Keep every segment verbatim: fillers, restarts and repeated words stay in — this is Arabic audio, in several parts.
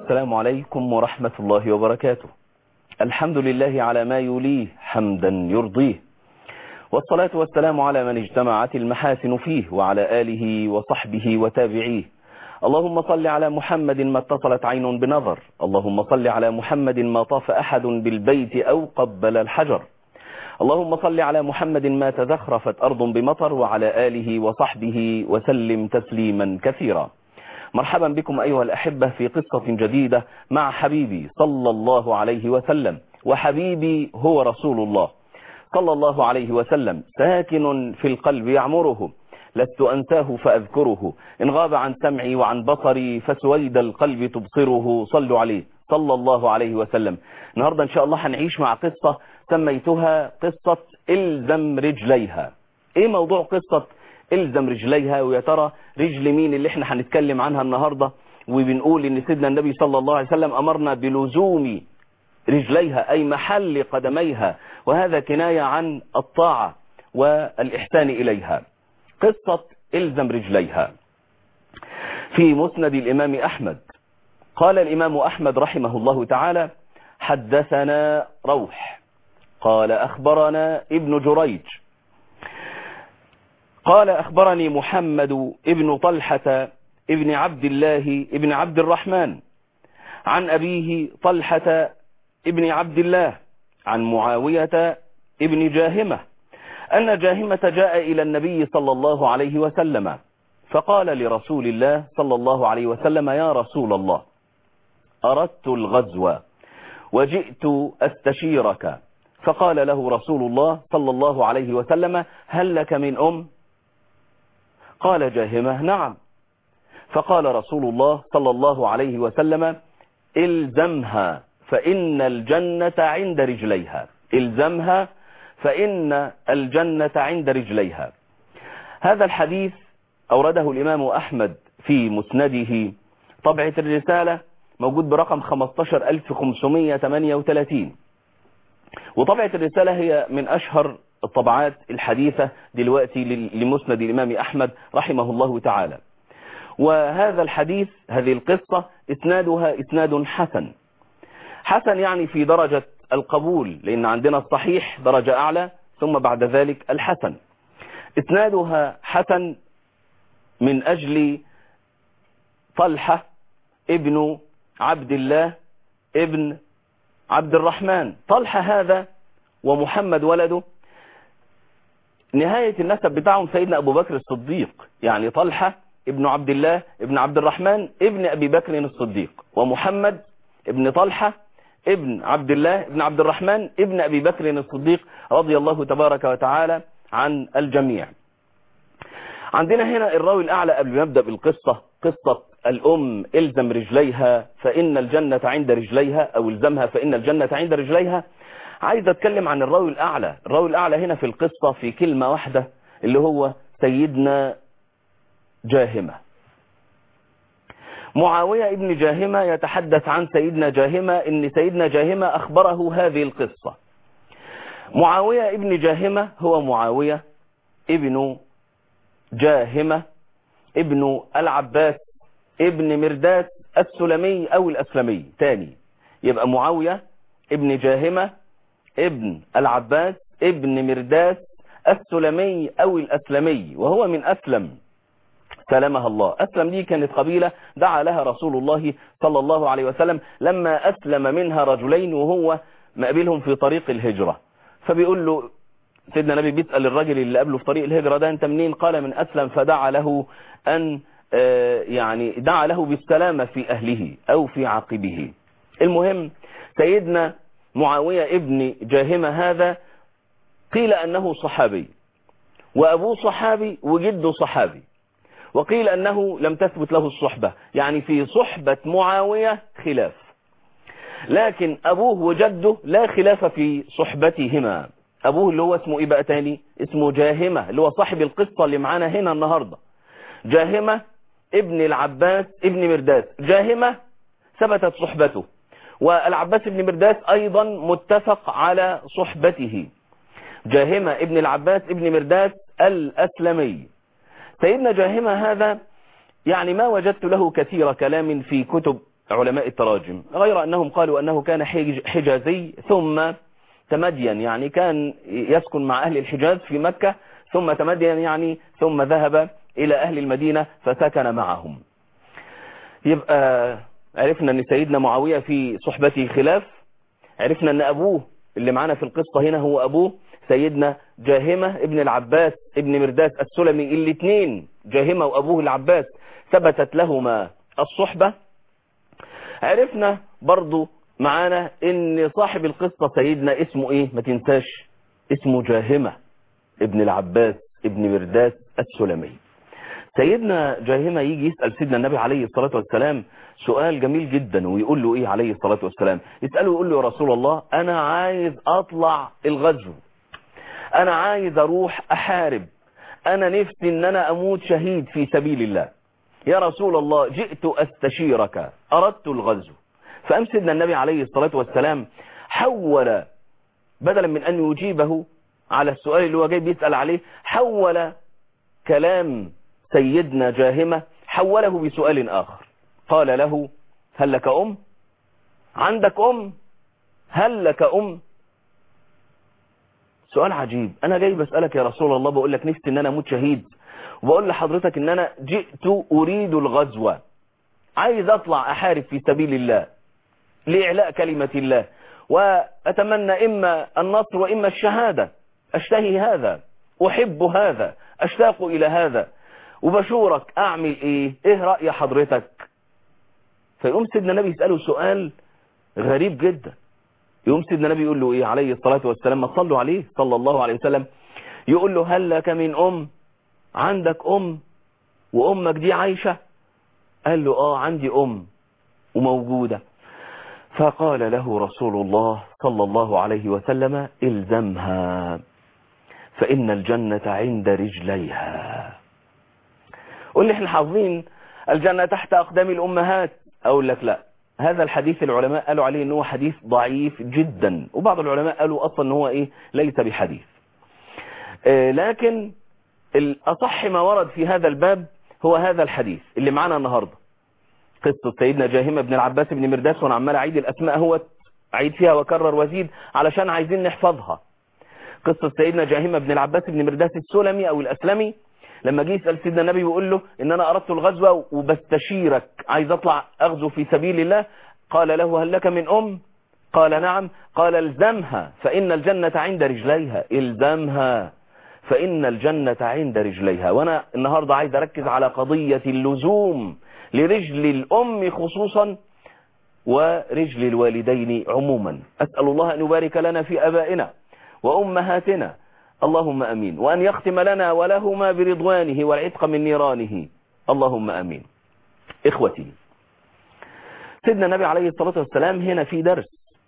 السلام عليكم ورحمة الله وبركاته. الحمد لله على ما يليه حمدا يرضيه، والصلاة والسلام على من اجتمعت المحاسن فيه وعلى آله وصحبه وتابعيه. اللهم صل على محمد ما اتصلت عين بنظر، اللهم صل على محمد ما طاف أحد بالبيت أو قبل الحجر، اللهم صل على محمد ما تزخرفت أرض بمطر، وعلى آله وصحبه وسلم تسليما كثيرا. مرحبا بكم أيها الأحبة في قصة جديدة مع حبيبي صلى الله عليه وسلم، وحبيبي هو رسول الله صلى الله عليه وسلم، ساكن في القلب يعمره، لست أنساه فأذكره، إن غاب عن سمعي وعن بصري فسويد القلب تبصره. صلوا عليه صلى الله عليه وسلم. النهاردة إن شاء الله هنعيش مع قصة سميتها قصة إلزم رجليها. إيه موضوع قصة إلزم رجليها؟ ويا ترى رجل مين اللي احنا هنتكلم عنها النهاردة؟ وبنقول إن سيدنا النبي صلى الله عليه وسلم أمرنا بلزوم رجليها أي محل قدميها، وهذا كناية عن الطاعة والإحسان إليها. قصة إلزم رجليها في مسند الإمام أحمد. قال الإمام أحمد رحمه الله تعالى: حدثنا روح قال أخبرنا ابن جريج قال أخبرني محمد ابن طلحة ابن عبد الله ابن عبد الرحمن عن أبيه طلحة ابن عبد الله عن معاوية ابن جاهمة أن جاهمة جاء إلى النبي صلى الله عليه وسلم فقال لرسول الله صلى الله عليه وسلم: يا رسول الله، أردت الغزو وجئت أستشيرك. فقال له رسول الله صلى الله عليه وسلم: هل لك من أم؟ قال جاهمة: نعم. فقال رسول الله صلى الله عليه وسلم: إلزمها فإن الجنة عند رجليها. إلزمها فإن الجنة عند رجليها. هذا الحديث أورده الإمام أحمد في مسنده، طبعة الرسالة موجود برقم خمسة عشر ألف وخمسمائة وثمانية وثلاثين، وطبعة الرسالة هي من أشهر الطبعات الحديثة دلوقتي لمسند الإمام أحمد رحمه الله تعالى. وهذا الحديث، هذه القصة، إسنادها إسناد حسن. حسن يعني في درجة القبول، لأن عندنا الصحيح درجة أعلى ثم بعد ذلك الحسن. إسنادها حسن من أجل طلحة ابن عبد الله ابن عبد الرحمن. طلحة هذا ومحمد ولده نهاية النسب بتاعهم سيدنا أبو بكر الصديق، يعني طلحة ابن عبد الله ابن عبد الرحمن ابن أبي بكر الصديق، ومحمد ابن طلحة ابن عبد الله ابن عبد الرحمن ابن أبي بكر الصديق رضي الله تبارك وتعالى عن الجميع. عندنا هنا الراوي الأعلى قبل ما نبدأ بالقصة، قصة الأم إلزم رجليها فإن الجنة عند رجليها، أو إلزمها فإن الجنة عند رجليها. عايز أتكلم عن الراوي الأعلى. الراوي الأعلى هنا في القصة في كلمة واحدة، اللي هو سيدنا جاهمة. معاوية ابن جاهمة يتحدث عن سيدنا جاهمة إن سيدنا جاهمة أخبره هذه القصة. معاوية ابن جاهمة هو معاوية ابن جاهمة ابن العباس ابن مرداس السلمي أو الأسلمي تاني. يبقى معاوية ابن جاهمة ابن العباس ابن مرداس السلمي أو الأسلمي، وهو من أسلم سلمها الله. أسلم دي كانت قبيلة دعا لها رسول الله صلى الله عليه وسلم لما أسلم منها رجلين وهو مقابلهم في طريق الهجرة. فبيقول له سيدنا النبي، بيسأل الرجل اللي قبله في طريق الهجرة ده: أنت منين؟ قال: من أسلم. فدعا له أن يعني دعا له بالسلامة في أهله أو في عقبه. المهم سيدنا معاوية ابن جاهمة هذا قيل أنه صحابي، وأبوه صحابي، وجده صحابي، وقيل أنه لم تثبت له الصحبة، يعني في صحبة معاوية خلاف، لكن أبوه وجده لا خلاف في صحبتهما. أبوه اللي هو اسمه إيه بقى تاني؟ اسمه جاهمة، اللي هو صاحب القصة اللي معانا هنا النهاردة. جاهمة ابن العباس ابن مرداس. جاهمة ثبتت صحبته، والعباس ابن مرداس أيضا متفق على صحبته. جاهمة ابن العباس ابن مرداس الأسلمي. سيدنا جاهمة هذا يعني ما وجدت له كثير كلام في كتب علماء التراجم، غير أنهم قالوا أنه كان حجازي ثم تمدين، يعني كان يسكن مع أهل الحجاز في مكة ثم تمدين يعني ثم ذهب إلى أهل المدينة فسكن معهم. يبقى عرفنا أن سيدنا معاوية في صحبته خلاف، عرفنا أن أبوه اللي معنا في القصة هنا هو أبوه سيدنا جاهمة ابن العباس ابن مرداس السلمي، الاثنين جاهمة وأبوه العباس ثبتت لهما الصحبة. عرفنا برضو معانا ان صاحب القصة سيدنا اسمه ايه، ما تنساش اسمه جاهمة ابن العباس ابن مرداس السلمي. سيدنا جاهمة يجي يسأل سيدنا النبي عليه الصلاة والسلام سؤال جميل جدا، ويقول له ايه عليه الصلاة والسلام، يسأله يقول له يا رسول الله انا عايز اطلع الغزو، انا عايز اروح احارب، انا نفسي ان انا اموت شهيد في سبيل الله يا رسول الله، جئت استشيرك اردت الغزو. فقام سيدنا النبي عليه الصلاة والسلام حول بدلا من ان يجيبه على السؤال اللي هو جاي بيسأل عليه، حول كلام سيدنا جاهمة حوله بسؤال آخر، قال له هل لك أم؟ عندك أم؟ هل لك أم؟ سؤال عجيب، أنا جاي بسألك يا رسول الله، بقول لك نفسي إن أنا أموت شهيد، وبقول لحضرتك إن أنا جئت أريد الغزوة، عايز أطلع أحارب في سبيل الله لإعلاء كلمة الله، وأتمنى إما النصر وإما الشهادة، أشتهي هذا، أحب هذا، أشتاق إلى هذا، وبشورك أعمل إيه؟ إيه رأي حضرتك؟ فيقوم سيدنا النبي يسأله سؤال غريب جدا، يقوم سيدنا النبي يقول له إيه عليه الصلاة والسلام، ما صلوا عليه صلى الله عليه وسلم، يقول له هل لك من أم؟ عندك أم وأمك دي عايشة؟ قال له آه عندي أم وموجودة. فقال له رسول الله صلى الله عليه وسلم الزمها فإن الجنة عند رجليها. قل لي احنا حافظين الجنة تحت أقدام الأمهات، أقول لك لا، هذا الحديث العلماء قالوا عليه أنه حديث ضعيف جدا، وبعض العلماء قالوا أصلا أنه إيه ليس بحديث. آه لكن الأصح ما ورد في هذا الباب هو هذا الحديث اللي معنا النهاردة، قصة سيدنا جاهمة بن العباس بن مرداس، وانا عمال أعيد الأسماء هو أعيد فيها وكرر وزيد علشان عايزين نحفظها. قصة سيدنا جاهمة بن العباس بن مرداس السلمي أو الأسلمي، لما جه يسأل سيدنا النبي ويقول له إن أنا أردت الغزوة وبستشيرك، عايز أطلع أغزو في سبيل الله، قال له هل لك من أم؟ قال نعم. قال الزمها فإن الجنة عند رجليها، الزمها فإن الجنة عند رجليها. وأنا النهاردة عايز أركز على قضية اللزوم لرجل الأم خصوصا ورجل الوالدين عموما. أسأل الله أن يبارك لنا في أبائنا وأمهاتنا، اللهم أمين، وأن يختم لنا ولهما برضوانه والعتق من نيرانه، اللهم أمين. إخوتي، سيدنا النبي عليه الصلاة والسلام هنا في درس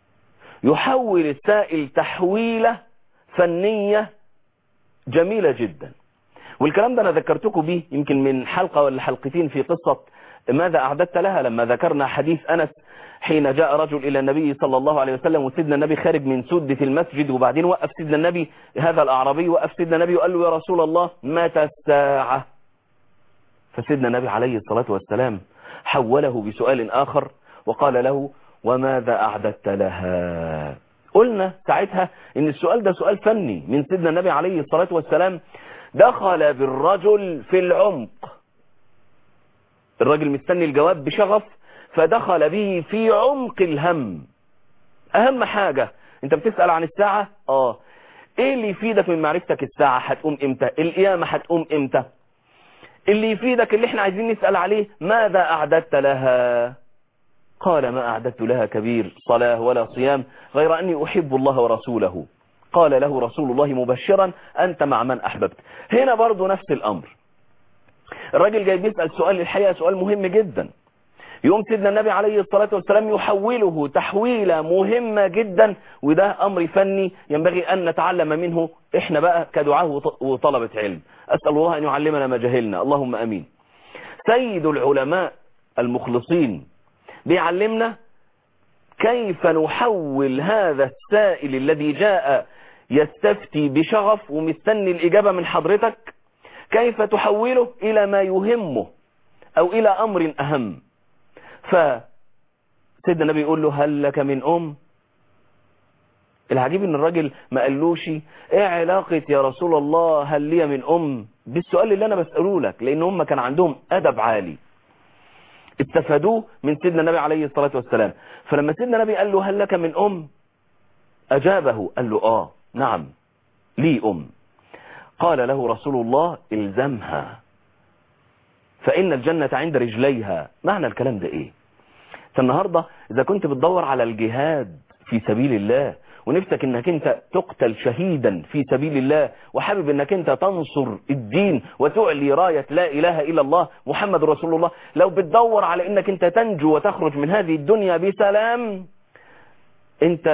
يحول السائل تحويلة فنية جميلة جدا، والكلام ده أنا ذكرتكم به يمكن من حلقة ولا حلقتين في قصة ماذا أعددت لها، لما ذكرنا حديث أنس حين جاء رجل إلى النبي صلى الله عليه وسلم وسيدنا النبي خارج من سدة المسجد، وبعدين وقف سيدنا النبي هذا الأعرابي، وقف سيدنا النبي وقال له يا رسول الله متى الساعة؟ فسيدنا النبي عليه الصلاة والسلام حوله بسؤال آخر وقال له وماذا أعددت لها؟ قلنا ساعتها إن السؤال ده سؤال فني من سيدنا النبي عليه الصلاة والسلام، دخل بالرجل في العمق، الرجل مستني الجواب بشغف، فدخل به في عمق الهم. أهم حاجة أنت بتسأل عن الساعة، آه إيه اللي يفيدك من معرفتك الساعة هتقوم إمتى؟ القيامة هتقوم إمتى؟ اللي يفيدك اللي احنا عايزين نسأل عليه ماذا أعددت لها؟ قال ما أعددت لها كبير صلاة ولا صيام غير أني أحب الله ورسوله. قال له رسول الله مبشرا أنت مع من أحببت. هنا برضو نفس الأمر، الراجل جاي بيسأل سؤال الحقيقة سؤال مهم جدا، يوم سيدنا النبي عليه الصلاة والسلام يحوله تحويلة مهمة جدا، وده أمر فني ينبغي أن نتعلم منه إحنا بقى كدعاء وطلبة علم. أسأل الله أن يعلمنا ما جهلنا، اللهم أمين. سيد العلماء المخلصين بيعلمنا كيف نحول هذا السائل الذي جاء يستفتي بشغف ومستني الإجابة من حضرتك، كيف تحوله إلى ما يهمه أو إلى أمر أهم. سيدنا النبي يقول له هل لك من أم؟ العجيب ان الراجل ما قالوش ايه علاقة يا رسول الله هل لي من أم بالسؤال اللي انا بسأله لك، لان هم كان عندهم أدب عالي استفادوه من سيدنا النبي عليه الصلاة والسلام. فلما سيدنا النبي قال له هل لك من أم أجابه، قال له آه نعم لي أم. قال له رسول الله الزمها فإن الجنة عند رجليها. معنى الكلام ده إيه؟ فالنهاردة إذا كنت بتدور على الجهاد في سبيل الله ونفسك انك انت تقتل شهيدا في سبيل الله وحابب انك انت تنصر الدين وتعلي راية لا اله الا الله محمد رسول الله، لو بتدور على انك انت تنجو وتخرج من هذه الدنيا بسلام، انت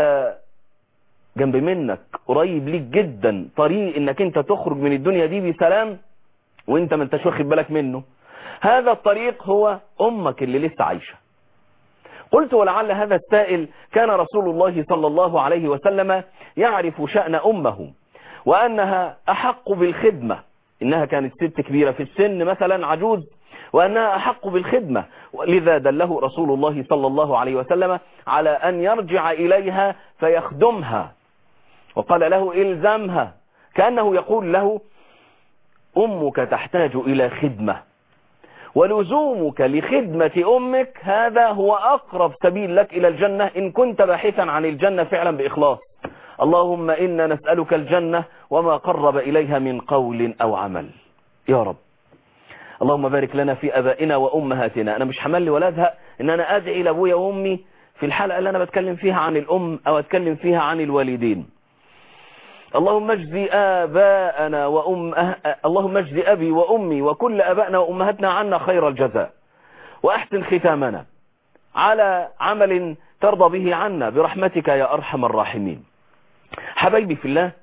جنب منك قريب ليك جدا طريق انك انت تخرج من الدنيا دي بسلام وانت ما انتش واخد بالك منه. هذا الطريق هو امك اللي لسه عايشة. قلت ولعل هذا السائل كان رسول الله صلى الله عليه وسلم يعرف شأن أمه وأنها أحق بالخدمة، إنها كانت ست كبيرة في السن مثلا عجوز، وأنها أحق بالخدمة، لذا دله رسول الله صلى الله عليه وسلم على أن يرجع إليها فيخدمها، وقال له إلزمها، كأنه يقول له أمك تحتاج إلى خدمة، ولزومك لخدمة أمك هذا هو أقرب سبيل لك إلى الجنة إن كنت باحثا عن الجنة فعلا بإخلاص. اللهم إنا نسألك الجنة وما قرب إليها من قول أو عمل يا رب. اللهم بارك لنا في أبائنا وأمهاتنا. أنا مش حمل ولا أزهق إن أنا أدعي لأبويا وأمي في الحلقة اللي أنا بتكلم فيها عن الأم أو أتكلم فيها عن الوالدين. اللهم اجزي آباءنا وأم أه... اللهم اجزي أبي وأمي وكل أبائنا وأمهاتنا عنا خير الجزاء، وأحسن ختامنا على عمل ترضى به عنا برحمتك يا أرحم الراحمين. حبايبي في الله،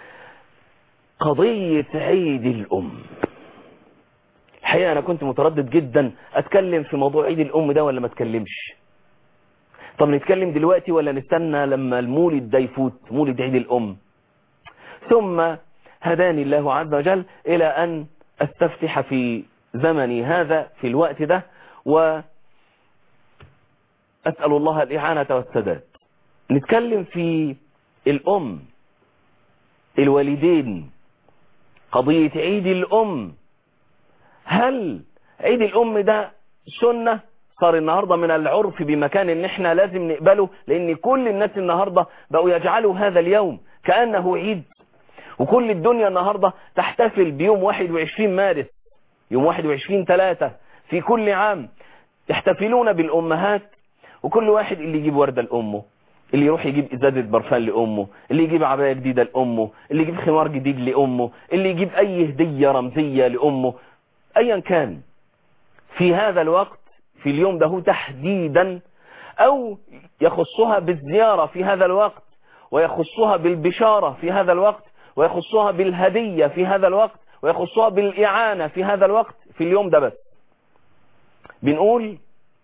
قضية عيد الأم، الحقيقة أنا كنت متردد جدا أتكلم في موضوع عيد الأم ده ولا ما أتكلمش. طب نتكلم دلوقتي ولا نستنى لما المولد ده يفوت، مولد عيد الأم؟ ثم هداني الله عز وجل إلى أن أستفتح في زمني هذا في الوقت ده، وأسأل الله الإعانة والسداد. نتكلم في الأم، الوالدين، قضية عيد الأم. هل عيد الأم ده سنة صار النهاردة من العرف بمكان ان احنا لازم نقبله، لأن كل الناس النهاردة بقوا يجعلوا هذا اليوم كأنه عيد، وكل الدنيا النهاردة تحتفل بيوم واحد وعشرين مارس، يوم واحد وعشرين ثلاثة في كل عام يحتفلون بالأمهات، وكل واحد اللي يجيب وردة لأمه، اللي يروح يجيب إزازة برفان لأمه، اللي يجيب عباية جديدة لأمه، اللي يجيب خمار جديد لأمه، اللي يجيب أي هدية رمزية لأمه، أيا كان في هذا الوقت في اليوم ده تحديدا، أو يخصها بالزيارة في هذا الوقت، ويخصها بالبشارة في هذا الوقت، ويخصها بالهدية في هذا الوقت، ويخصها بالإعانة في هذا الوقت، في اليوم ده بس. بنقول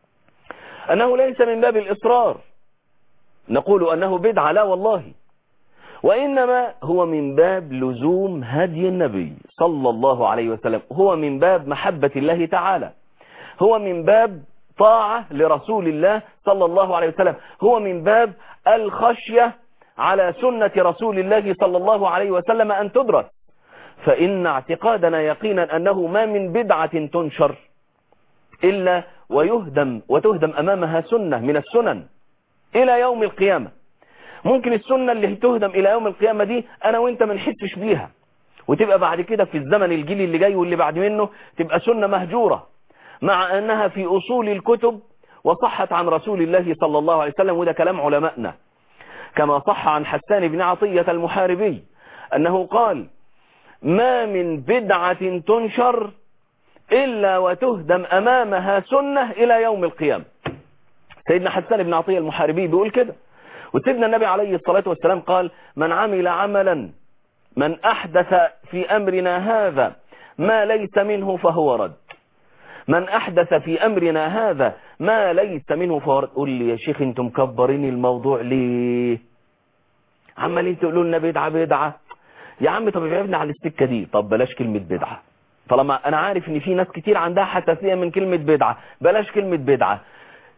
أنه ليس من باب الإصرار، نقول أنه بدعة، لا والله، وإنما هو من باب لزوم هدي النبي صلى الله عليه وسلم، هو من باب محبة الله تعالى، هو من باب طاعة لرسول الله صلى الله عليه وسلم، هو من باب الخشية على سنة رسول الله صلى الله عليه وسلم أن تدرس. فإن اعتقادنا يقينا أنه ما من بدعة تنشر إلا ويهدم وتهدم أمامها سنة من السنن إلى يوم القيامة. ممكن السنة اللي تهدم إلى يوم القيامة دي أنا وإنت ما نحسش بيها، وتبقى بعد كده في الزمن الجيل اللي جاي واللي بعد منه تبقى سنة مهجورة، مع أنها في أصول الكتب وصحت عن رسول الله صلى الله عليه وسلم. وده كلام علمائنا، كما صح عن حسان بن عطية المحاربي أنه قال: ما من بدعة تنشر إلا وتهدم أمامها سنة إلى يوم القيامة. سيدنا حسان بن عطية المحاربي بيقول كده. وسيدنا النبي عليه الصلاة والسلام قال: من عمل عملا من أحدث في أمرنا هذا ما ليس منه فهو رد. من أحدث في أمرنا هذا ما ليس منه فهو رد. قول لي يا شيخ انتم مكبرين الموضوع ليه؟ عمالين تقولوا لنا بدعة بدعة. يا عم طب ابعدنا على السكة دي، طب بلاش كلمة بدعة، طالما أنا عارف إن في ناس كتير عندها حساسية من كلمة بدعة، بلاش كلمة بدعة.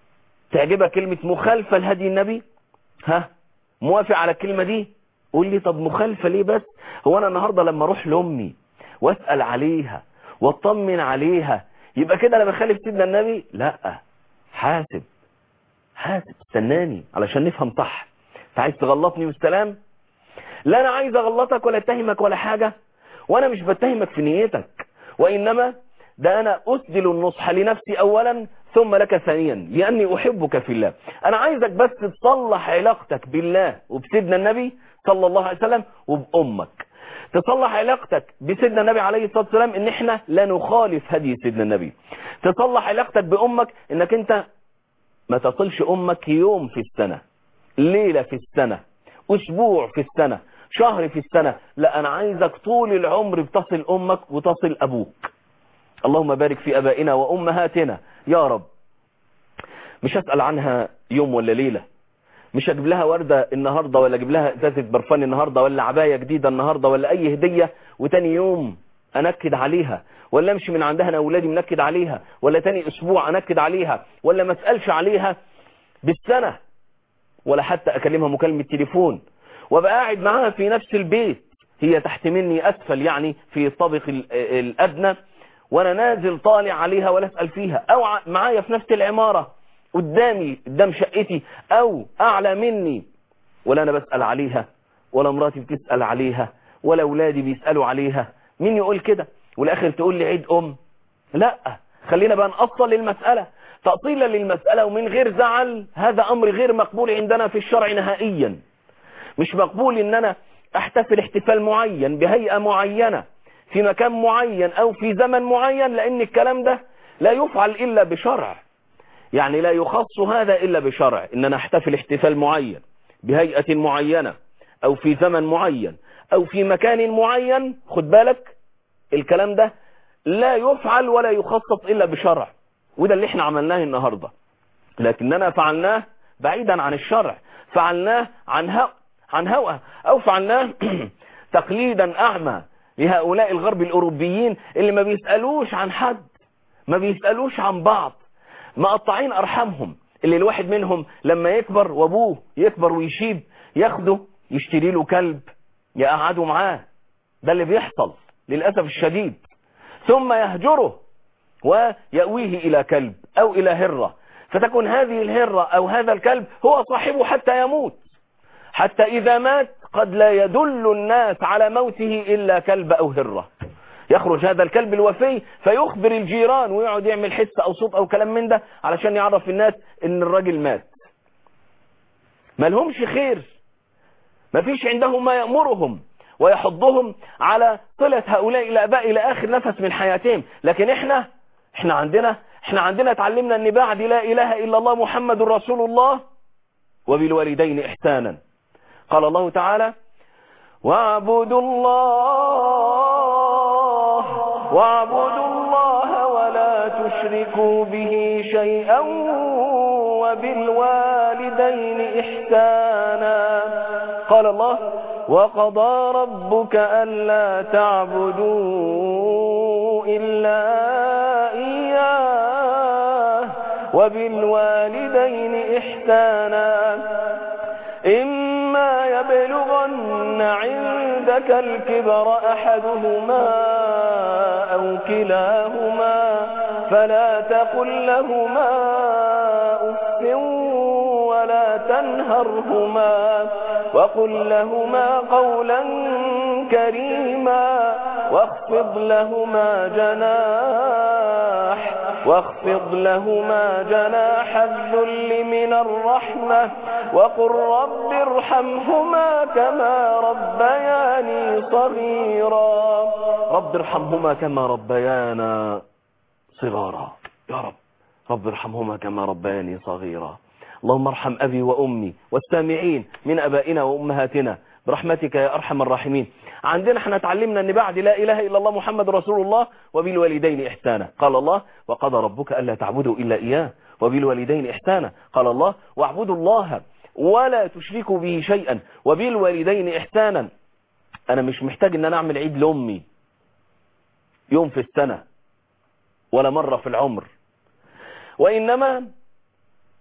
تعجبك كلمة مخالفة لهدي النبي؟ ها موافق على الكلمة دي؟ قول لي طب مخالفة ليه بس؟ هو انا النهاردة لما اروح لامي واسأل عليها واطمن عليها يبقى كده انا بخالف سيدنا النبي؟ لا، حاسب حاسب استناني علشان نفهم صح. انت عايز تغلطني والسلام؟ لا انا عايز اغلطك ولا اتهمك ولا حاجة، وانا مش بتهمك في نيتك، وانما ده انا اسدل النصح لنفسي اولا ثم لك ثانيا لاني احبك في الله. انا عايزك بس تصلح علاقتك بالله وبسيدنا النبي صلى الله عليه وسلم وبامك. تصلح علاقتك بسيدنا النبي عليه الصلاة والسلام ان احنا لا نخالف هدي سيدنا النبي. تصلح علاقتك بامك انك انت ما تصلش امك يوم في السنة، ليلة في السنة، اسبوع في السنة، شهر في السنة، لا انا عايزك طول العمر بتصل امك وتصل ابوك. اللهم بارك في ابائنا وامهاتنا يا رب. مش هسأل عنها يوم ولا ليلة، مش هجيب لها وردة النهاردة ولا اجيب لها ازازة برفان النهاردة ولا عباية جديدة النهاردة ولا اي هدية وتاني يوم انكد عليها، ولا امشي من عندها انا اولادي منكد عليها، ولا تاني اسبوع انكد عليها، ولا ما اسالش عليها بالسنة، ولا حتى اكلمها مكالمة تليفون وابقى قاعد معاها في نفس البيت، هي تحت مني اسفل يعني في الطابق الادنى، وانا نازل طالع عليها ولا اسال فيها، او معايا في نفس العمارة قدامي قدام شقتي او اعلى مني ولا انا بسأل عليها، ولا مراتي بتسأل عليها، ولا اولادي بيسألوا عليها. مين يقول كده والاخر تقول لي عيد ام؟ لا، خلينا بقى نأصل للمسألة تأصيلا للمسألة ومن غير زعل. هذا امر غير مقبول عندنا في الشرع نهائيا. مش مقبول ان انا احتفل احتفال معين بهيئة معينة في مكان معين او في زمن معين، لان الكلام ده لا يفعل الا بشرع، يعني لا يخص هذا الا بشرع. ان انا احتفل احتفال معين بهيئة معينة او في زمن معين او في مكان معين، خد بالك الكلام ده لا يفعل ولا يخصص الا بشرع، وده اللي احنا عملناه النهاردة. لكننا فعلناه بعيدا عن الشرع، فعلناه عن هو عن هوى او فعلناه تقليدا اعمى لهؤلاء الغرب الاوروبيين اللي ما بيسألوش عن حد، ما بيسألوش عن بعض، مقطعين ارحامهم، اللي الواحد منهم لما يكبر وابوه يكبر ويشيب ياخده يشتري له كلب يقعده معاه، ده اللي بيحصل للأسف الشديد، ثم يهجره ويأويه إلى كلب أو إلى هرة، فتكون هذه الهرة أو هذا الكلب هو صاحبه حتى يموت، حتى إذا مات قد لا يدل الناس على موته إلا كلب أو هرة. يخرج هذا الكلب الوفي فيخبر الجيران ويقعد يعمل حس أو صوت أو كلام من ده علشان يعرف الناس إن الراجل مات. ما لهمش خير، ما فيش عندهم ما يأمرهم ويحضهم على صلة هؤلاء الآباء إلى آخر نفس من حياتهم. لكن إحنا إحنا عندنا إحنا عندنا تعلمنا أن بعد لا إله إلا الله محمد رسول الله وبالوالدين إحسانا. قال الله تعالى: واعبدوا الله واعبدوا الله ولا تشركوا به شيئا وبالوالدين إحسانا. قال الله: وقضى ربك ألا تعبدوا إلا إياه وبالوالدين إحسانا إما يبلغن عندك الكبر أحدهما أو كلاهما فلا تقل لهما أف ولا تنهرهما وقل لهما قولا كريما واخفض لهما جناح واخفض لهما جناح الذل من الرحمة وقل رب ارحمهما كما ربياني صغيرا. رب ارحمهما كما ربيانا صغارا. يا رب رب ارحمهما كما ربياني صغيرا. اللهم ارحم أبي وأمي والسامعين من أبائنا وأمهاتنا برحمتك يا أرحم الراحمين. عندنا احنا تعلمنا أن بعد لا إله إلا الله محمد رسول الله وبالوالدين إحسانا. قال الله: وقضى ربك ألا تعبدوا إلا إياه وبالوالدين إحسانا. قال الله: واعبدوا الله ولا تشركوا به شيئا وبالوالدين إحسانا. أنا مش محتاج أن أنا أعمل عيد لأمي يوم في السنة ولا مرة في العمر، وإنما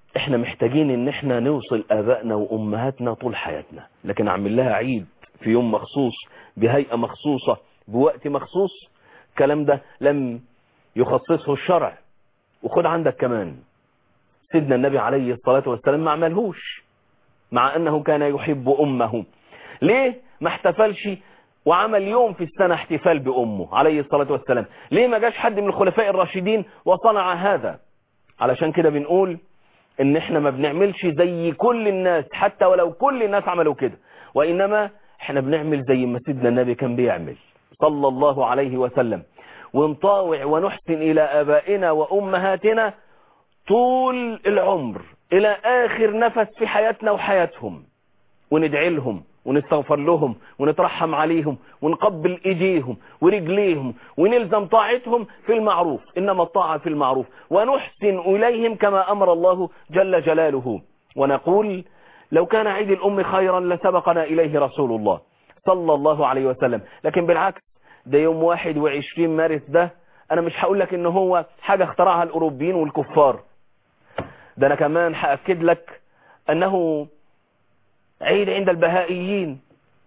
احنا محتاجين ان احنا نوصل ابائنا وامهاتنا طول حياتنا، لكن اعمل لها عيد في يوم مخصوص بهيئة مخصوصة بوقت مخصوص، الكلام ده لم يخصصه الشرع. وخد عندك كمان سيدنا النبي عليه الصلاة والسلام ما عملهوش، مع انه كان يحب امه. ليه ما احتفلش وعمل يوم في السنة احتفال بامه عليه الصلاة والسلام؟ ليه ما جاش حد من الخلفاء الراشدين وصنع هذا؟ علشان كده بنقول ان احنا ما بنعملش زي كل الناس، حتى ولو كل الناس عملوا كده، وانما احنا بنعمل زي ما سيدنا النبي كان بيعمل صلى الله عليه وسلم، ونطاوع ونحسن الى ابائنا وامهاتنا طول العمر الى اخر نفس في حياتنا وحياتهم، وندعي لهم ونستغفر لهم ونترحم عليهم ونقبل ايديهم ورجليهم ونلزم طاعتهم في المعروف، انما الطاعة في المعروف، ونحسن اليهم كما امر الله جل جلاله، ونقول لو كان عيد الام خيرا لسبقنا اليه رسول الله صلى الله عليه وسلم. لكن بالعكس، ده يوم واحد وعشرين مارس ده انا مش هقول لك ان هو حاجة اخترعها الاوروبيين والكفار، ده انا كمان هأكد لك انه عيد عند البهائيين،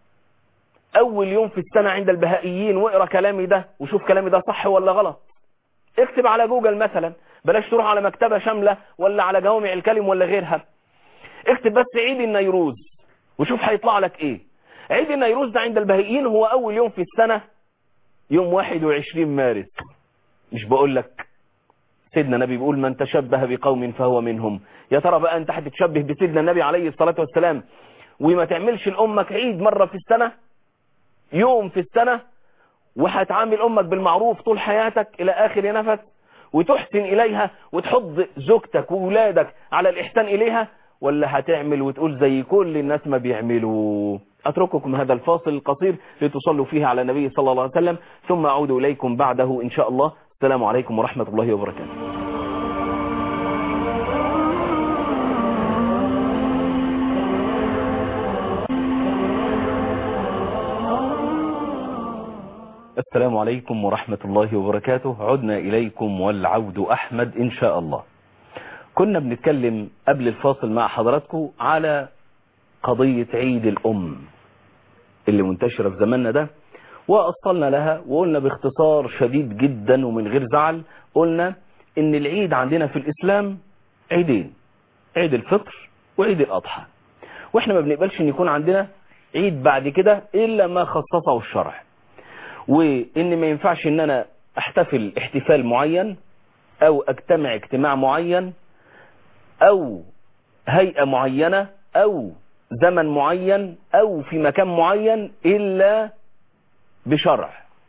اول يوم في السنة عند البهائيين. واقرا كلامي ده وشوف كلامي ده صح ولا غلط، اكتب على جوجل مثلا، بلاش تروح على مكتبة شاملة ولا على جوامع الكلم ولا غيرها، اكتب بس عيد النيروز وشوف هيطلع لك ايه. عيد النيروز ده عند البهائيين هو اول يوم في السنة، يوم واحد وعشرين مارس. مش بقول لك سيدنا النبي بيقول من تشبه بقوم فهو منهم؟ يا ترى بقى انت هتتشبه بسيدنا النبي عليه الصلاة والسلام وما تعملش لأمك عيد مرة في السنة، يوم في السنة، وهتعامل أمك بالمعروف طول حياتك إلى آخر نفس، وتحسن إليها وتحض زوجتك وولادك على الإحسان إليها؟ ولا هتعمل وتقول زي كل الناس ما بيعملوا؟ أترككم هذا الفاصل القصير لتصلوا فيه على النبي صلى الله عليه وسلم، ثم أعود إليكم بعده إن شاء الله. السلام عليكم ورحمة الله وبركاته. السلام عليكم ورحمة الله وبركاته. عدنا إليكم والعود أحمد إن شاء الله. كنا بنتكلم قبل الفاصل مع حضراتكم على قضية عيد الأم اللي منتشرة في زماننا ده، وأصلنا لها وقلنا باختصار شديد جدا ومن غير زعل، قلنا إن العيد عندنا في الإسلام عيدين، عيد الفطر وعيد الأضحى، وإحنا ما بنقبلش إن يكون عندنا عيد بعد كده إلا ما خصصه الشرع، وإن ما ينفعش إن أنا أحتفل احتفال معين أو أجتمع اجتماع معين أو هيئة معينة أو زمن معين أو في مكان معين إلا بشرع.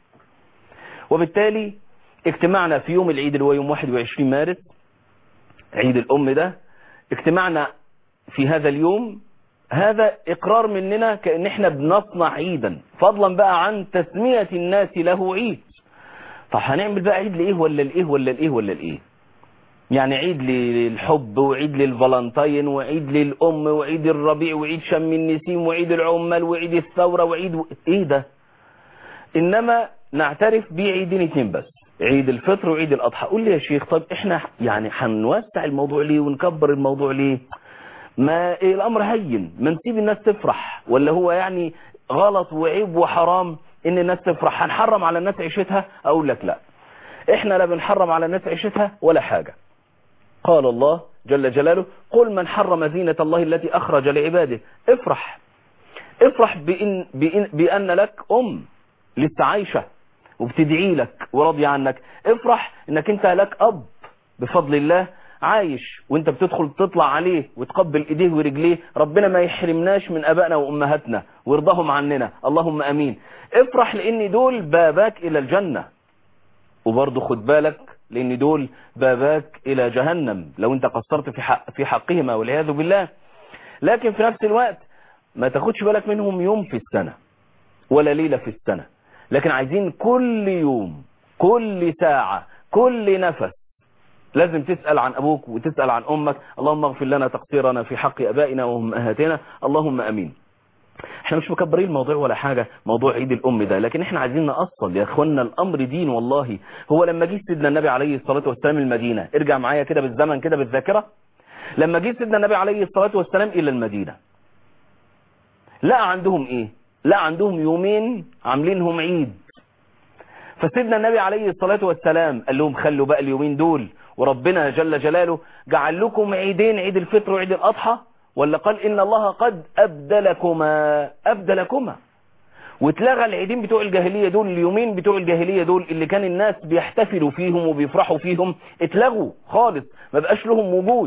وبالتالي اجتماعنا في يوم العيد اللي هو يوم واحد وعشرين مارس عيد الأم ده، اجتماعنا في هذا اليوم هذا إقرار مننا كأن احنا بنصنع عيدا، فضلا بقى عن تسمية الناس له عيد. طب هنعمل بقى عيد لإيه ولا لإيه ولا لإيه ولا لإيه؟ يعني عيد للحب وعيد للفالنتين وعيد للأم وعيد الربيع وعيد شم النسيم وعيد العمال وعيد الثورة وعيد و... ايه ده؟ انما نعترف بعيدين اتنين بس، عيد الفطر وعيد الأضحى. قول لي يا شيخ طب احنا يعني هنوسع الموضوع ليه ونكبر الموضوع ليه؟ ما إيه الامر هين، ما نسيب الناس تفرح، ولا هو يعني غلط وعيب وحرام ان الناس تفرح؟ هنحرم على الناس عيشتها؟ اقول لك لا، احنا لا بنحرم على الناس عيشتها ولا حاجة. قال الله جل جلاله قل من حرم زينة الله التي اخرج لعباده. افرح افرح بإن, بإن, بأن لك ام لسه عايشة وبتدعي لك وراضية عنك. افرح انك انت لك اب بفضل الله عايش وانت بتدخل تطلع عليه وتقبل ايديه ورجليه. ربنا ما يحرمناش من ابائنا وامهاتنا ويرضاهم عننا، اللهم امين. افرح لان دول باباك الى الجنة، وبرضه خد بالك لان دول باباك الى جهنم لو انت قصرت في حق في حقهما والعياذ بالله. لكن في نفس الوقت ما تاخدش بالك منهم يوم في السنة ولا ليلة في السنة، لكن عايزين كل يوم كل ساعة كل نفس لازم تسأل عن أبوك وتسأل عن أمك. اللهم اغفر لنا تقصيرنا في حق أبائنا وأمهاتنا، اللهم أمين. احنا مش مكبرين الموضوع ولا حاجة، موضوع عيد الأم ده، لكن احنا عايزين نأصل يا اخوانا الأمر دين والله. هو لما جه سيدنا النبي عليه الصلاة والسلام المدينة، ارجع معايا كده بالزمن كده بالذاكرة، لما جه سيدنا النبي عليه الصلاة والسلام إلى المدينة لقى عندهم إيه؟ لقى عندهم يومين عاملينهم عيد. فسيدنا النبي عليه الصلاة والسلام قال لهم خلوا بقى اليومين دول، وربنا جل جلاله جعل لكم عيدين، عيد الفطر وعيد الأضحى، ولا قال إن الله قد أبدلكما أبدلكما واتلغى العيدين بتوع الجاهلية دول، اليومين بتوع الجاهلية دول اللي كان الناس بيحتفلوا فيهم وبيفرحوا فيهم اتلغوا خالص، ما بقاش لهم وجود.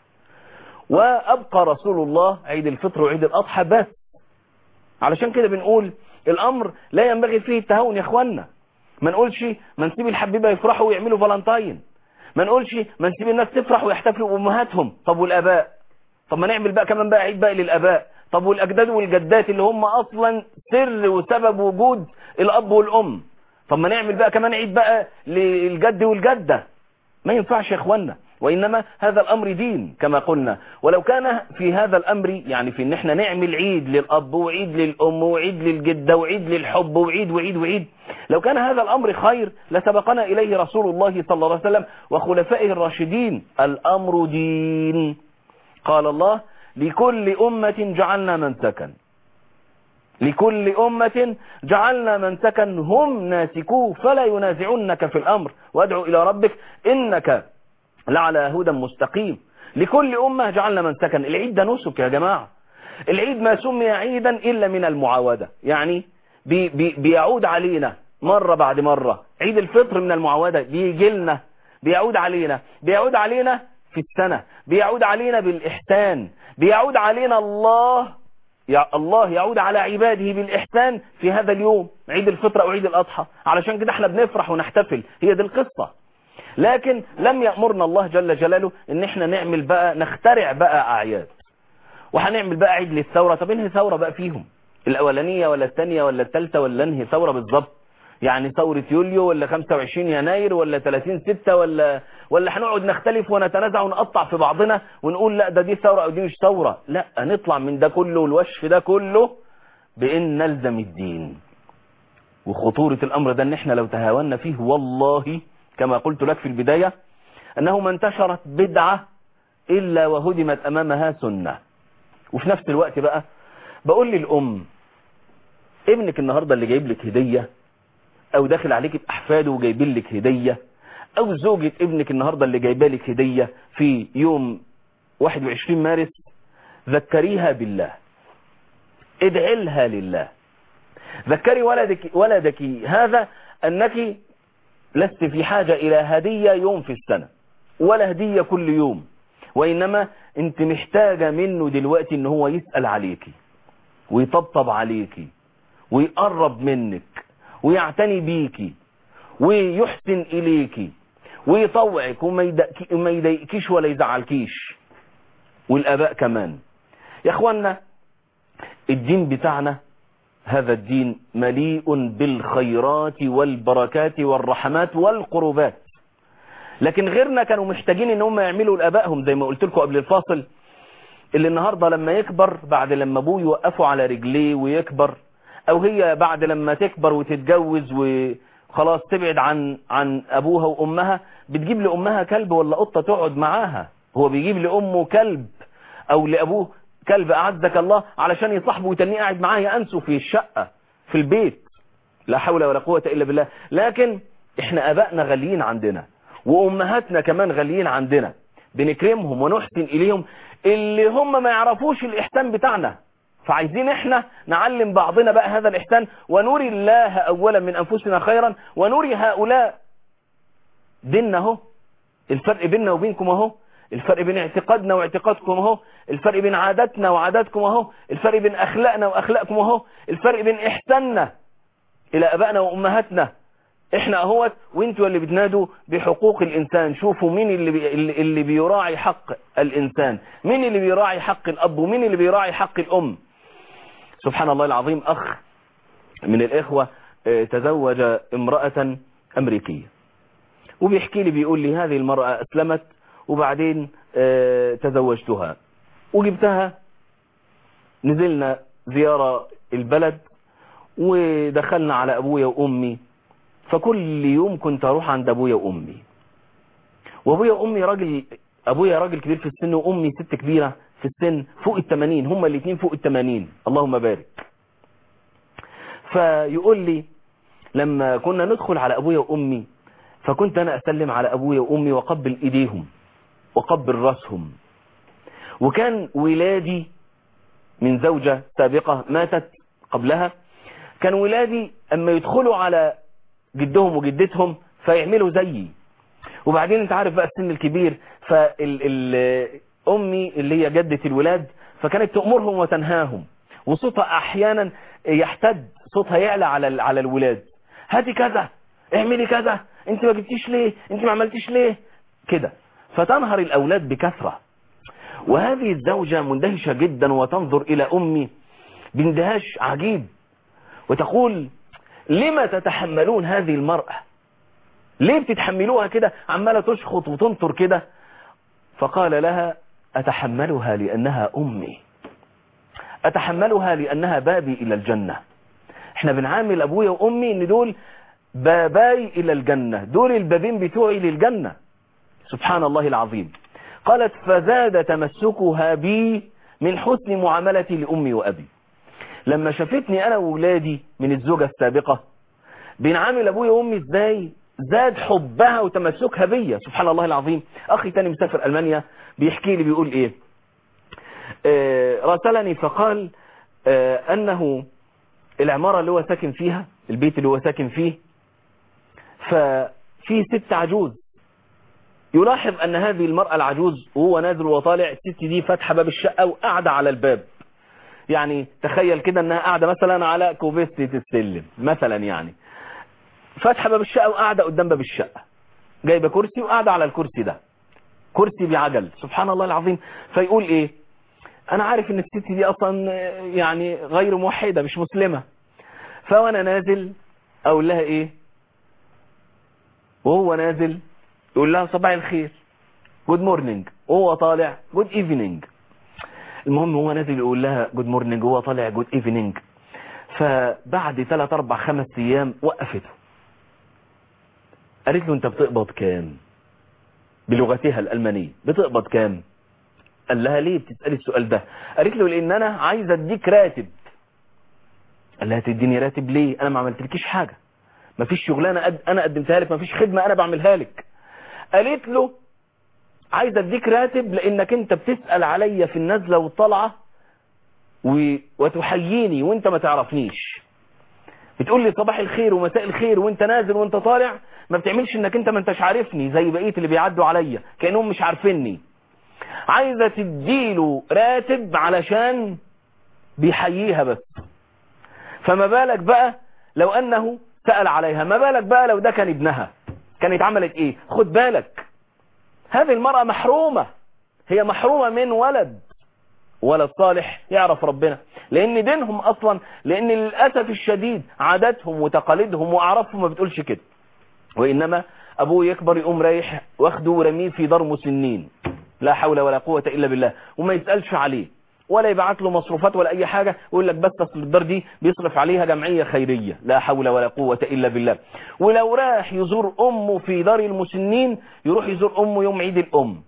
وأبقى رسول الله عيد الفطر وعيد الأضحى بس. علشان كده بنقول الأمر لا ينبغي فيه التهاون يا اخوانا. ما نقولش ما نسيب الحبيبة يفرحوا ويعملوا فالنتاين، ما نقولش ما نسيب الناس تفرح ويحتفلوا بأمهاتهم. طب والآباء؟ طب ما نعمل بقى كمان بقى عيد بقى للآباء. طب والأجداد والجدات اللي هم أصلا سر وسبب وجود الأب والأم، طب ما نعمل بقى كمان عيد بقى للجد والجدة. ما ينفعش يا اخوانا، وإنما هذا الأمر دين كما قلنا. ولو كان في هذا الأمر يعني في ان احنا نعمل عيد للأب وعيد للأم وعيد للجدة وعيد للحب وعيد وعيد وعيد، لو كان هذا الأمر خير لسبقنا إليه رسول الله صلى الله عليه وسلم وخلفائه الراشدين. الأمر دين. قال الله لكل أمة جعلنا منسكا، لكل أمة جعلنا منسكا هم ناسكوه فلا ينازعنك في الأمر وادعو إلى ربك إنك لعلى هدى مستقيم. لكل أمة جعلنا منسكا. العيد ده نسك يا جماعة. العيد ما سمي عيدا إلا من المعاودة، يعني بي بي بيعود علينا مرة بعد مرة. عيد الفطر من المعاودة، بيجي لنا بيعود علينا بيعود علينا في السنة، بيعود علينا بالإحسان، بيعود علينا الله يا الله يعود على عباده بالإحسان في هذا اليوم، عيد الفطر أو عيد الأضحى. علشان كده احنا بنفرح ونحتفل، هي دي القصة. لكن لم يأمرنا الله جل جلاله ان احنا نعمل بقى نخترع بقى أعياد، وهنعمل بقى عيد للثورة. طب انهي ثورة بقى فيهم؟ الأولانية ولا الثانية ولا الثالثة ولا انهي ثورة بالظبط؟ يعني ثورة يوليو ولا خمسة وعشرين يناير ولا ثلاثين ستة ولا ولا هنقعد نختلف ونتنازع ونقطع في بعضنا ونقول لا ده دي ثورة او دي مش ثورة؟ لا، نطلع من ده كله والوشف ده كله بان نلزم الدين. وخطورة الامر ده ان احنا لو تهاونا فيه والله كما قلت لك في البداية انه ما انتشرت بدعة الا وهدمت امامها سنة. وفي نفس الوقت بقى بقول للام ابنك النهاردة اللي جايب لك هدية او داخل عليك باحفاده وجايبين لك هدية، او زوجة ابنك النهاردة اللي جايبه لك هدية في يوم واحد وعشرين مارس، ذكريها بالله، ادعي لها لله. ذكري ولدك ولدك هذا انك لست في حاجة الى هدية يوم في السنة ولا هدية كل يوم، وانما انت محتاجة منه دلوقتي ان هو يسأل عليكي ويطبطب عليكي ويقرب منك ويعتني بيكي ويحسن إليكي ويطوعك وما يضايقكيش ولا يزعلكيش. والآباء كمان يا اخوانا، الدين بتاعنا هذا الدين مليء بالخيرات والبركات والرحمات والقربات، لكن غيرنا كانوا محتاجين ان هم يعملوا لآبائهم زي ما قلت لكم قبل الفاصل. اللي النهاردة لما يكبر بعد لما ابوه يوقفه على رجليه ويكبر، او هي بعد لما تكبر وتتجوز وخلاص تبعد عن عن ابوها وامها، بتجيب لامها كلب ولا قطة تقعد معاها. هو بيجيب لامه كلب او لابوه كلب اعزك الله علشان يصاحبه ويتنيه قاعد معاه يأنسه في الشقة في البيت. لا حول ولا قوة الا بالله. لكن احنا ابائنا غاليين عندنا وامهاتنا كمان غاليين عندنا، بنكرمهم ونحسن اليهم اللي هم ما يعرفوش الاحسان بتاعنا. فعايزين احنا نعلم بعضنا بقى هذا الإحسان ونري الله أولا من أنفسنا خيرا ونري هؤلاء ديننا اهو. الفرق بيننا وبينكم اهو، الفرق بين اعتقادنا واعتقادكم اهو، الفرق بين عاداتنا وعاداتكم اهو، الفرق بين أخلاقنا وأخلاقكم اهو، الفرق بين إحساننا إلى أبائنا وأمهاتنا. احنا اهوت وانتوا اللي بتنادوا بحقوق الإنسان. شوفوا مين اللي بي اللي بيراعي حق الإنسان، مين اللي بيراعي حق الأب ومين اللي بيراعي حق الأم. سبحان الله العظيم. أخ من الإخوة تزوج امرأة أمريكية وبيحكي لي بيقول لي هذه المرأة أسلمت وبعدين تزوجتها وجبتها، نزلنا زيارة البلد ودخلنا على أبويا وأمي، فكل يوم كنت أروح عند أبويا وأمي، وأبويا وأمي راجل ابويا راجل كبير في السن وامي ست كبيرة في السن فوق التمانين، هما الاثنين فوق التمانين اللهم بارك. فيقول لي لما كنا ندخل على ابويا وامي فكنت انا اسلم على ابويا وامي وقبل ايديهم وقبل راسهم، وكان ولادي من زوجة سابقة ماتت قبلها، كان ولادي اما يدخلوا على جدهم وجدتهم فيعملوا زيي. وبعدين انت عارف بقى السن الكبير، فامي اللي هي جدة الولاد فكانت تأمرهم وتنهاهم، وصوتها احيانا يحتد، صوتها يعلى على على الولاد، هاتي كذا، اعملي كذا، انت ما جبتيش ليه، انت ما عملتيش ليه كده، فتنهر الاولاد بكثرة. وهذه الزوجة مندهشة جدا وتنظر الى امي باندهاش عجيب وتقول لما تتحملون هذه المرأة، ليه بتتحملوها كده عمالة تشخط وتنطر كده؟ فقال لها أتحملها لأنها أمي، أتحملها لأنها بابي إلى الجنة. احنا بنعامل أبويا وأمي إن دول باباي إلى الجنة، دول البابين بتوعي للجنة، سبحان الله العظيم. قالت فزاد تمسكها بي من حسن معاملتي لأمي وأبي. لما شافتني أنا وولادي من الزوجة السابقة بنعامل أبويا وأمي إزاي، زاد حبها وتمسكها بيا، سبحان الله العظيم. أخي تاني مسافر ألمانيا بيحكي لي بيقول إيه، آه راسلني فقال آه أنه العمارة اللي هو ساكن فيها، البيت اللي هو ساكن فيه، ففي ست عجوز، يلاحظ أن هذه المرأة العجوز وهو نازل وطالع الست دي فاتحة باب الشقة وقاعدة على الباب، يعني تخيل كده أنها قاعدة مثلا على كوبيستة السلم مثلا، يعني فاتحة باب الشقة وقاعدة قدام باب الشقة، جايبة كرسي وقاعدة على الكرسي ده، كرسي بعجل، سبحان الله العظيم. فيقول ايه، انا عارف ان الست دي اصلا يعني غير موحدة مش مسلمة، فوانا نازل اقول لها ايه، وهو نازل يقول لها صباح الخير جود مورنينج، وهو طالع جود ايفنينج. المهم هو نازل يقول لها جود مورنينج وهو طالع جود ايفنينج. فبعد ثلاث اربع خمس ايام وقفته، قالت له انت بتقبض كام؟ بلغتها الألمانية بتقبض كام؟ قال لها ليه بتسألي السؤال ده؟ قالت له لان انا عايزه اديك راتب. قال لها تديني راتب ليه؟ انا ما عملتلكيش حاجة، ما فيش شغلانه قد انا قدمتها لك، ما فيش خدمة انا بعملها لك. قالت له عايزه اديك راتب لانك انت بتسأل عليا في النزلة والطلعة و... وتحييني وانت ما تعرفنيش، بتقول لي صباح الخير ومساء الخير وانت نازل وانت طالع، ما بتعملش انك انت ما انتش عارفني زي بقية اللي بيعدوا عليا كأنهم مش عارفيني. عايزة تديله راتب علشان بيحييها بس، فما بالك بقى لو انه سأل عليها، ما بالك بقى لو ده كان ابنها كانت عملت ايه؟ خد بالك هذه المرأة محرومة، هي محرومة من ولد ولد صالح يعرف ربنا، لان دينهم اصلا، لان للأسف الشديد عاداتهم وتقاليدهم واعرافهم ما بتقولش كده، وانما ابوه يكبر يقوم رايح واخده ورميه في دار مسنين، لا حول ولا قوة الا بالله، وما يسألش عليه ولا يبعت له مصروفات ولا اي حاجة، يقول لك بس اصل الدار دي بيصرف عليها جمعية خيرية، لا حول ولا قوة الا بالله. ولو راح يزور امه في دار المسنين يروح يزور امه يوم عيد الام،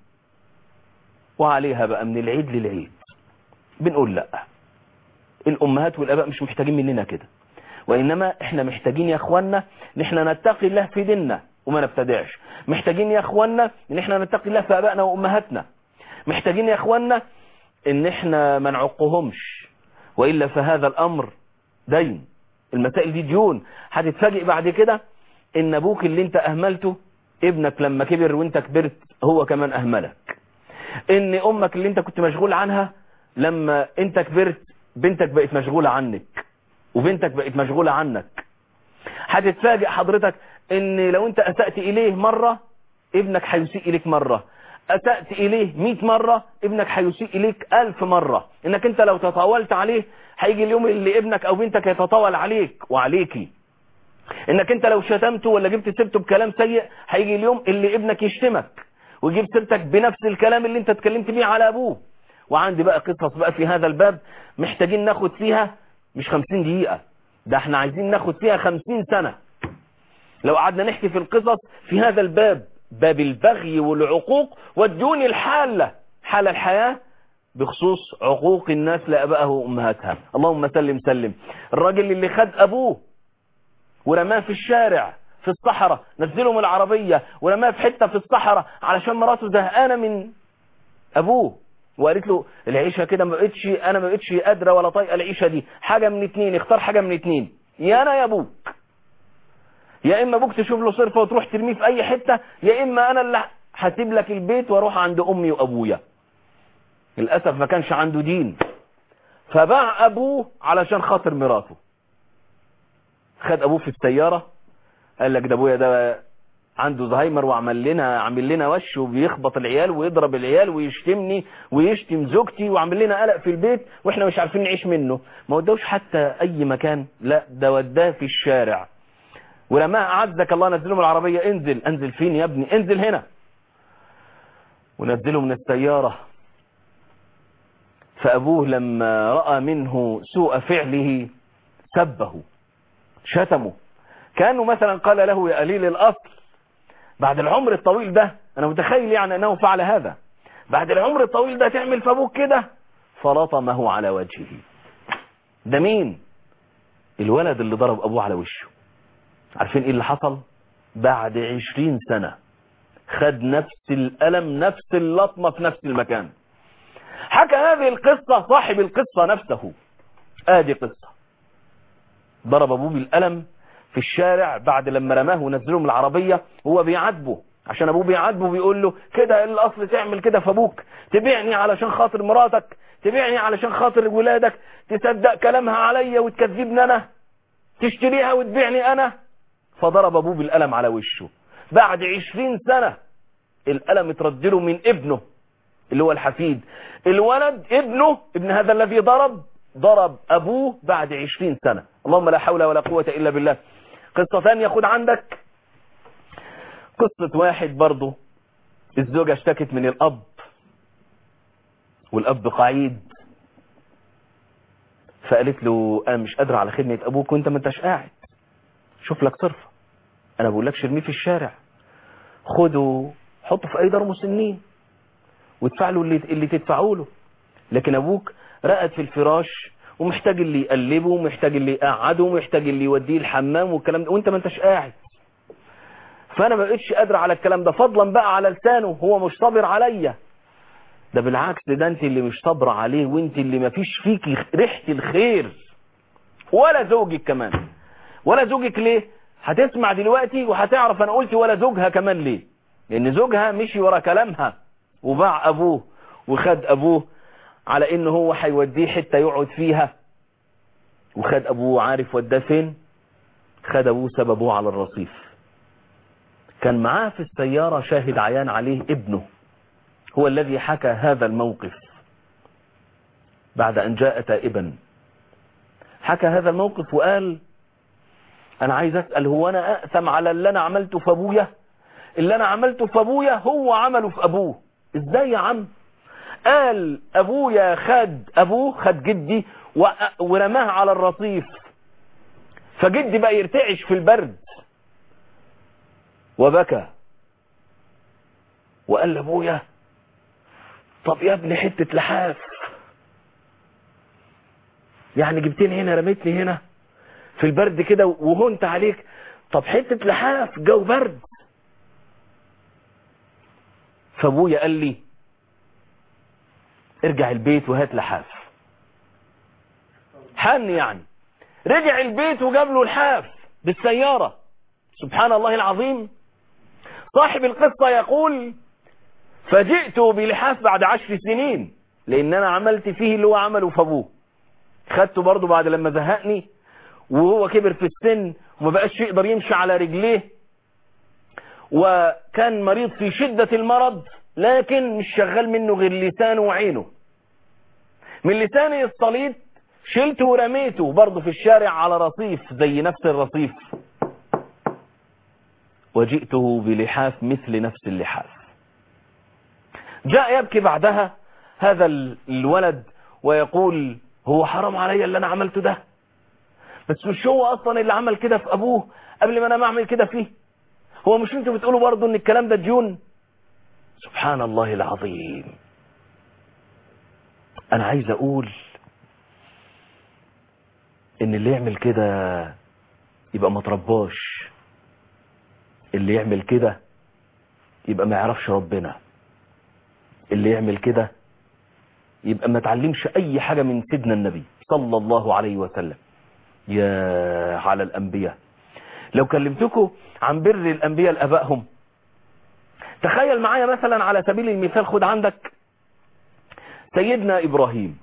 وعليها بقى من العيد للعيد. بنقول لا، الامهات والاباء مش محتاجين مننا كده، وانما احنا محتاجين يا اخوانا ان احنا نتقي الله في ديننا وما نبتدعش، محتاجين يا اخوانا ان احنا نتقي الله في ابائنا وامهاتنا، محتاجين يا اخوانا ان احنا ما نعقهمش، والا فهذا الامر دين، المسائل دي ديون. هتتفاجئ بعد كده ان ابوك اللي انت اهملته ابنك لما كبر وانت كبرت هو كمان اهملك، ان امك اللي انت كنت مشغول عنها لما انت كبرت بنتك بقت مشغولة عنك وبنتك بقت مشغولة عنك. هتتفاجئ حضرتك ان لو انت اسأت اليه مرة ابنك هيسيء اليك مرة، اسأت اليه مئة مرة ابنك هيسيء اليك الف مرة، انك انت لو تطاولت عليه هيجي اليوم اللي ابنك او بنتك يتطاول عليك وعليكي، انك انت لو شتمته ولا جبت سيرته بكلام سيء هيجي اليوم اللي ابنك يشتمك ويجيب سيرتك بنفس الكلام اللي انت اتكلمت بيه على ابوه. وعندي بقى قصص بقى في هذا الباب محتاجين ناخد فيها مش خمسين دقيقة، ده احنا عايزين ناخد فيها خمسين سنة. لو قعدنا نحكي في القصص في هذا الباب باب البغي والعقوق والديون الحالة حال الحياة بخصوص عقوق الناس لأبائه وأمهاتها. اللهم سلم سلم. الراجل اللي خد أبوه ورماه في الشارع في الصحراء، نزله من العربية ورماه في حتة في الصحراء علشان مراته زهقانة من أبوه وقالت له العيشة كده ما بقتش، أنا ما بقتش قادرة ولا طايقة العيشة دي، حاجة من اتنين، اختار حاجة من اتنين، يا أنا يا أبوك، يا إما أبوك تشوف له صرفة وتروح ترميه في أي حتة، يا إما أنا اللي هسيب لك البيت واروح عند أمي وأبويا. للأسف ما كانش عنده دين، فباع أبوه علشان خاطر مراته. خد أبوه في السيارة، قال لك ده أبويا ده عنده زهايمر وعمل لنا عمل لنا وش وبيخبط العيال ويضرب العيال ويشتمني ويشتم زوجتي وعمل لنا قلق في البيت واحنا مش عارفين نعيش منه. ما ودوش حتى أي مكان، لا ده وداه في الشارع ولما أعزك الله نزله من العربية. انزل. انزل فين يا ابني؟ انزل هنا. ونزله من السيارة. فأبوه لما رأى منه سوء فعله سبه شتمه، كانوا مثلا قال له يا قليل الأصل، بعد العمر الطويل ده، أنا متخيل يعني أنه فعل هذا، بعد العمر الطويل ده تعمل في أبوك كده؟ فلطمه على وجهه. ده مين؟ الولد اللي ضرب أبوه على وشه. عارفين إيه اللي حصل؟ بعد عشرين سنة خد نفس الألم، نفس اللطمة في نفس المكان. حكى هذه القصة صاحب القصة نفسه. آدي قصة ضرب أبوه بالألم في الشارع بعد لما رماه ونزله من العربية، هو بيعاتبه عشان أبوه بيعاتبه بيقول له كده الأصل تعمل كده في أبوك، تبيعني علشان خاطر مراتك، تبيعني علشان خاطر ولادك، تصدق كلامها عليا وتكذبني أنا، تشتريها وتبيعني أنا. فضرب أبوه بالألم على وشه. بعد عشرين سنة الألم اتردله من ابنه اللي هو الحفيد. الولد ابنه ابن هذا الذي ضرب ضرب أبوه بعد عشرين سنة. اللهم لا حول ولا قوة إلا بالله. قصة ثانية خد عندك، قصة واحد برضه الزوجة اشتكت من الأب والأب قعيد، فقالت له أنا مش قادرة على خدمة أبوك وانت ما انتش قاعد، شوف لك صرفة، أنا بقول لك ارميه في الشارع، خده حطه في أي دار مسنين وادفع له اللي, اللي تدفعه له، لكن أبوك رقد في الفراش ومحتاج اللي يقلبه ومحتاج اللي يقعده ومحتاج اللي يوديه الحمام والكلام ده وانت ما انتش قاعد. فانا ما بقتش قادر على الكلام ده، فضلا بقى على لسانه هو مش صابر عليا، ده بالعكس ده انت اللي مش صابره عليه وانت اللي ما فيش فيكي ريحه الخير، ولا زوجك كمان. ولا زوجك ليه؟ هتسمع دلوقتي وهتعرف انا قلت ولا زوجها كمان ليه. لان زوجها مشي ورا كلامها وباع ابوه وخد ابوه على انه هو هيوديه حته يقعد فيها، وخد ابوه عارف وداه فين؟ خد ابوه سببوه على الرصيف. كان معاه في السيارة شاهد عيان عليه ابنه، هو الذي حكى هذا الموقف بعد ان جاء تائبا. حكى هذا الموقف وقال انا عايز اسأل، هو انا اقسم على اللي انا عملته في ابويا؟ اللي انا عملته في ابويا هو عمله في ابوه. ازاي يا عم؟ قال ابويا خد ابوه خد جدي ورماه على الرصيف، فجدي بقى يرتعش في البرد وبكى وقال لابويا طب يا ابني حتة لحاف، يعني جبتني هنا رميتني هنا في البرد كده وهنت عليك، طب حتة لحاف جو برد. فابويا قال لي ارجع البيت وهات لحاف. حن يعني رجع البيت وجاب له لحاف بالسيارة. سبحان الله العظيم. صاحب القصة يقول فجئت بلحاف بعد عشر سنين، لان انا عملت فيه اللي هو عمله في ابوه. خدته برضه بعد لما زهقني وهو كبر في السن وما بقاش يقدر يمشي على رجليه، وكان مريض في شدة المرض، لكن مش شغال منه غير لسانه وعينه. من لساني الصليط شلته ورميته برضه في الشارع على رصيف زي نفس الرصيف، وجئته بلحاف مثل نفس اللحاف. جاء يبكي بعدها هذا الولد ويقول هو حرام عليا اللي انا عملته ده، بس مش هو اصلا اللي عمل كده في ابوه قبل ما انا ما اعمل كده فيه؟ هو مش انتوا بتقولوا برضو ان الكلام ده ديون؟ سبحان الله العظيم. انا عايز اقول ان اللي يعمل كده يبقى ما ترباش، اللي يعمل كده يبقى ما يعرفش ربنا، اللي يعمل كده يبقى ما تعلمش اي حاجة من سيدنا النبي صلى الله عليه وسلم. يا على الانبياء، لو كلمتكم عن بر الانبياء لابائهم، تخيل معايا مثلا على سبيل المثال، خد عندك سيدنا ابراهيم،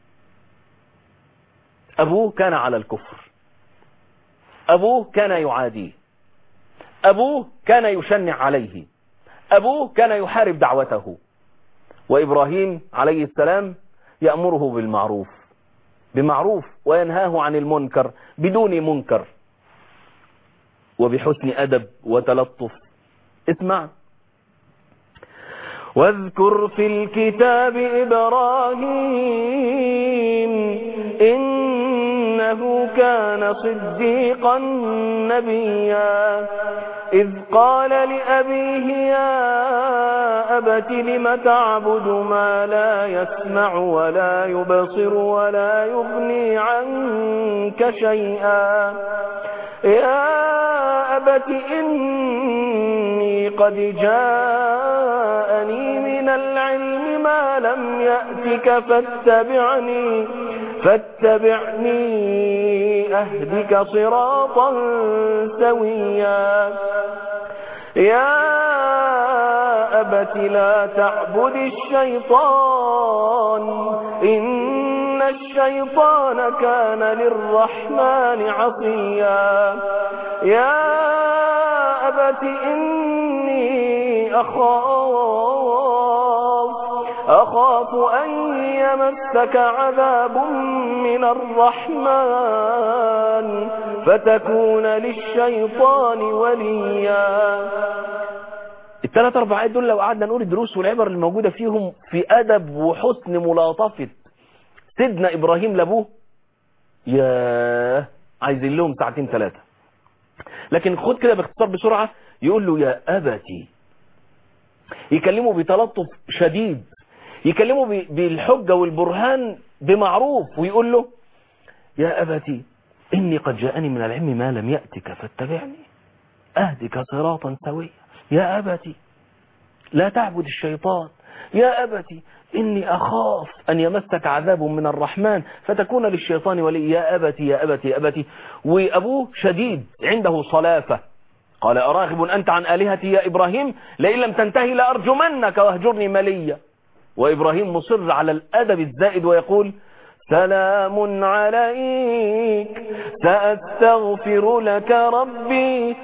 ابوه كان على الكفر، ابوه كان يعاديه، ابوه كان يشنع عليه، ابوه كان يحارب دعوته، وابراهيم عليه السلام يأمره بالمعروف بمعروف وينهاه عن المنكر بدون منكر وبحسن أدب وتلطف. اسمع: واذكر في الكتاب إبراهيم إنه كان صديقا نبيا إذ قال لأبيه يا أبت لم تعبد ما لا يسمع ولا يبصر ولا يغني عنك شيئا يا أبت إني قد جاءني من العلم ما لم يأتك فاتبعني فاتبعني أهدك صراطا سويا يا أبت لا تعبد الشيطان إن الشيطان كان للرحمن عصيا يا أبت إني أخاف أخاف أن يمسك عذاب من الرحمن فتكون للشيطان وليا. الثلاث أربع آيات دول لو قعدنا نقول الدروس والعبر الموجودة فيهم في أدب وحسن ملاطفة سيدنا إبراهيم لأبوه، يا عايزين لهم ساعتين ثلاثة. لكن خد كده باختصار بسرعة، يقول له يا أبتي، يكلمه بتلطف شديد، يكلمه بالحجة والبرهان بمعروف، ويقول له يا أبتي إني قد جاءني من العلم ما لم يأتك فاتبعني أهدك صراطا سويا يا أبتي لا تعبد الشيطان يا أبتي إني أخاف أن يمسك عذاب من الرحمن فتكون للشيطان ولي يا أبتي يا أبتي يا أبتي. وأبوه شديد عنده صلافة، قال أراغب أنت عن آلهتي يا إبراهيم لئن لم تنتهي لأرجمنك واهجرني مليا. وإبراهيم مصر على الأدب الزائد ويقول سلام عليك سأستغفر لك ربي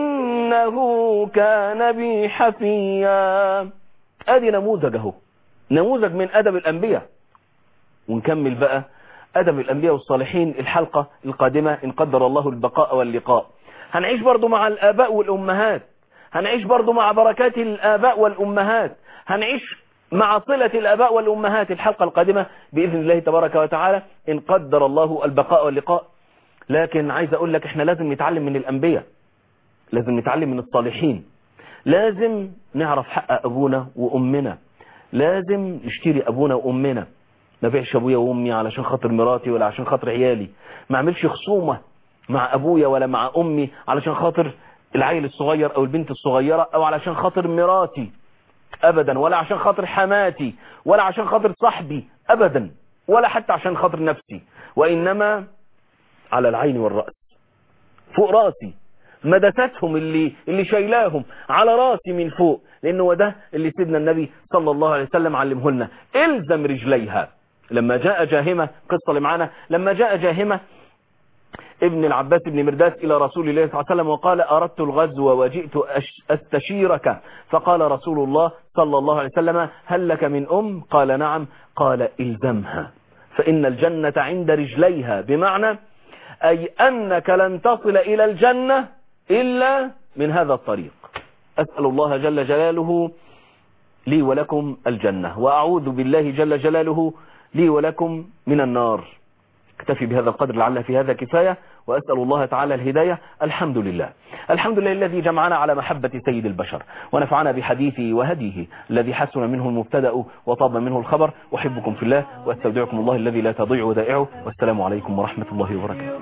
إنه كان بي حفيا. أدي نموذجه، نموذج من أدب الأنبياء. ونكمل بقى أدب الأنبياء والصالحين الحلقة القادمة إن قدر الله البقاء واللقاء. هنعيش برضو مع الآباء والأمهات، هنعيش برضو مع بركات الآباء والأمهات، هنعيش مع صلة الآباء والأمهات الحلقة القادمة بإذن الله تبارك وتعالى إن قدر الله البقاء واللقاء. لكن عايز أقول لك إحنا لازم نتعلم من الأنبياء، لازم نتعلم من الصالحين، لازم نعرف حق أبونا وأمنا، لازم نشتري أبونا وأمنا، ما بيعش أبويا وأمي علشان خاطر مراتي ولا عشان خاطر عيالي، ما عملش خصومة مع أبويا ولا مع أمي علشان خاطر العيل الصغير أو البنت الصغيرة أو علشان خاطر مراتي أبدا، ولا عشان خاطر حماتي ولا عشان خاطر صاحبي أبدا، ولا حتى عشان خاطر نفسي، وإنما على العين والرأس فوق راسي، مدساتهم اللي اللي شايلاهم على راسي من فوق، لأنه ده اللي سيدنا النبي صلى الله عليه وسلم علمه لنا. الزم رجليها. لما جاء جاهمة، قصة اللي معانا، لما جاء جاهمة ابن العباس بن مرداس إلى رسول الله صلى الله عليه وسلم وقال أردت الغزو وجئت أستشيرك، فقال رسول الله صلى الله عليه وسلم هل لك من أم؟ قال نعم. قال إلزمها فإن الجنة عند رجليها، بمعنى أي أنك لن تصل إلى الجنة إلا من هذا الطريق. أسأل الله جل جلاله لي ولكم الجنة، وأعوذ بالله جل جلاله لي ولكم من النار. اكتفي بهذا القدر لعل في هذا كفاية، وأسأل الله تعالى الهداية. الحمد لله الحمد لله الذي جمعنا على محبة سيد البشر ونفعنا بحديثه وهديه الذي حسن منه المبتدأ وطاب منه الخبر. أحبكم في الله واستودعكم الله الذي لا تضيع ودائعه، والسلام عليكم ورحمة الله وبركاته.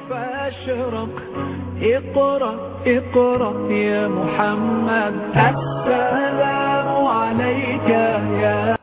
اقرأ اقرأ يا محمد، السلام عليك يا